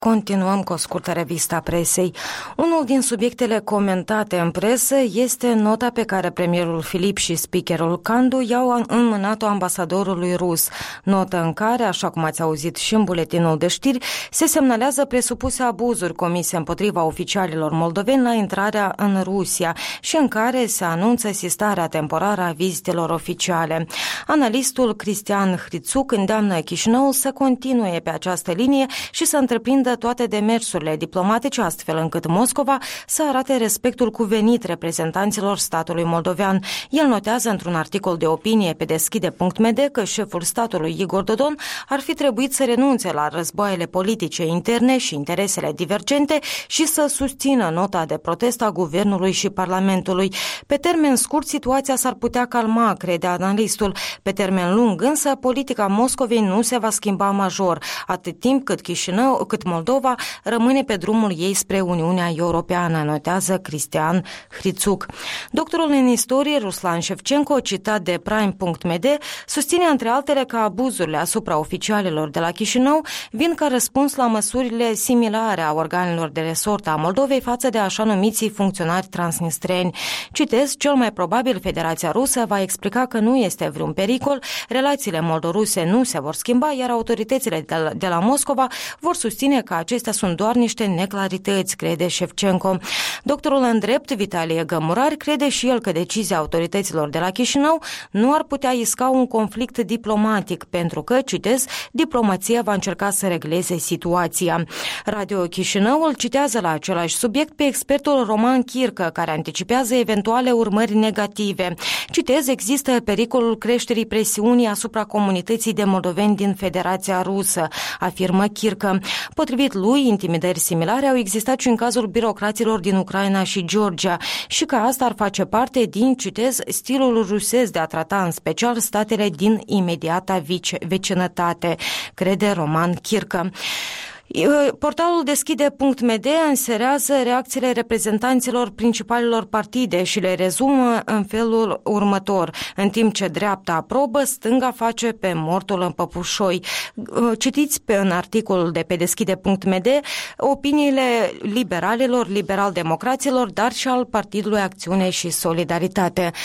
Continuăm cu o scurtă revistă a presei. Unul din subiectele comentate în presă este nota pe care premierul Filip și speakerul Candu i-au înmânat-o ambasadorului rus. Notă în care, așa cum ați auzit și în buletinul de știri, se semnalează presupuse abuzuri comise împotriva oficialilor moldoveni la intrarea în Rusia și în care se anunță sistarea temporară a vizitelor oficiale. Analistul Cristian Hrițuc îndeamnă Chișinăul să continue pe această linie și să întreprindă toate demersurile diplomatice, astfel încât Moscova să arate respectul cuvenit reprezentanților statului moldovean. El notează într-un articol de opinie pe deschide.md că șeful statului Igor Dodon ar fi trebuit să renunțe la războaiele politice interne și interesele divergente și să susțină nota de protest a guvernului și parlamentului. Pe termen scurt, situația s-ar putea calma, crede analistul. Pe termen lung, însă, politica Moscovei nu se va schimba major, atât timp cât Moldova rămâne pe drumul ei spre Uniunea Europeană, notează Cristian Hrițuc. Doctorul în istorie, Ruslan Shevchenko, citat de Prime.md, susține între altele că abuzurile asupra oficialilor de la Chișinău vin ca răspuns la măsurile similare a organelor de resort a Moldovei față de așa numiții funcționari transnistreni. Citez, cel mai probabil Federația Rusă va explica că nu este vreun pericol, relațiile moldoruse nu se vor schimba, iar autoritățile de la Moscova vor susține că acestea sunt doar niște neclarități, crede Shevchenko. Doctorul în drept, Vitalie Gămurari, crede și el că decizia autorităților de la Chișinău nu ar putea isca un conflict diplomatic, pentru că, citez, diplomația va încerca să regleze situația. Radio Chișinău îl citează la același subiect pe expertul Roman Chircă, care anticipează eventuale urmări negative. Citez, există pericolul creșterii presiunii asupra comunității de moldoveni din Federația Rusă, afirmă Chircă. Potrivit lui, intimidări similare au existat și în cazul birocraților din Ucraina și Georgia și că asta ar face parte din, citez, stilul rusesc de a trata în special statele din imediata vecinătate, crede Roman Chircă. Portalul deschide.md înserează reacțiile reprezentanților principalilor partide și le rezumă în felul următor. În timp ce dreapta aprobă, stânga face pe mortul în păpușoi. Citiți în articolul de pe deschide.md opiniile liberalilor, liberal-democraților, dar și al Partidului Acțiune și Solidaritate.